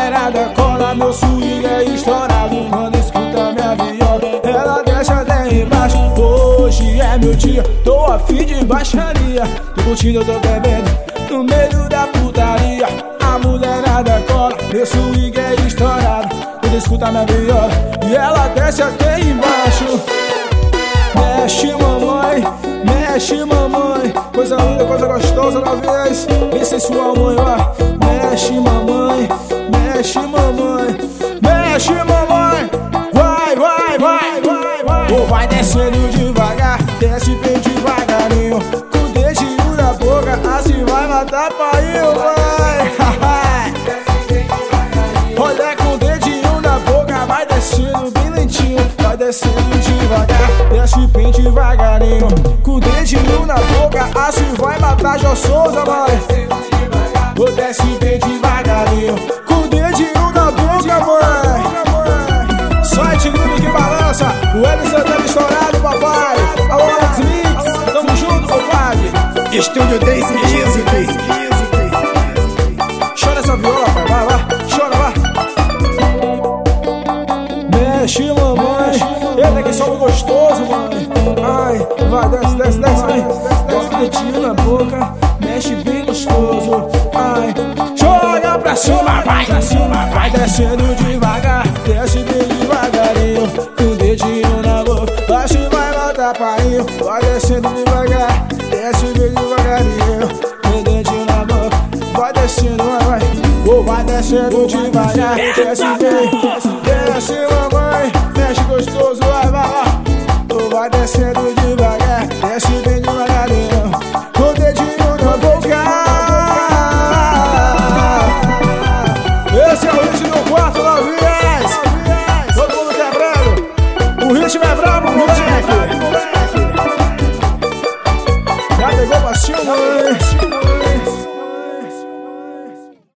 mulherada cola, meu swing é estourado. Quando escuta minha viola, ela desce até embaixo. Hoje é meu dia, tô a fim de baixaria. Tô curtindo, eu tô bebendo no meio da putaria. A mulherada cola, meu swing é estourado. Quando escuta minha viola, e ela desce até embaixo. Mexe mamãe, mexe mamãe, coisa linda, coisa gostosa da vez, bem sensual mãe, ó. Mexe mamãe, mexe mamãe, mexe mamãe. Vai, vai, vai, vai, vai. Ou vai descendo devagar, desce bem devagarinho. Com o dedinho na boca, assim vai matar painho, vai. Olha com o dedinho na boca, vai descendo bem lentinho. Vai descendo devagar, desce bem devagarinho. Com o dedinho na boca, assim vai matar Jô Souza, mãe. Vou desce bem devagarinho. Com o dedinho na boca, mãe. Só é tigrinho que balança. O Edson tá estourado, papai. Alô, Alex Mix, tamo junto, compadre. Estúdio Daisy Music. Chora essa viola, pai, vai lá, chora lá. Mexe, mamãe, ele aqui só gostoso, mãe. Ai, vai, desce, desce, desce, vem. Desce o dedinho na boca, mexe bem gostoso. Ai, joga pra cima, vai, pra cima, vai. Descendo devagar, desce bem devagarinho. Com o dedinho na boca, assim vai matar painho. Vai descendo devagar, desce bem devagarinho. Com o dedinho na boca, vai descendo, vai, vai. Ou vai descendo devagar, desce bem. Desce mamãe, mexe gostoso, vai, vai lá. Ou vai descendo devagar.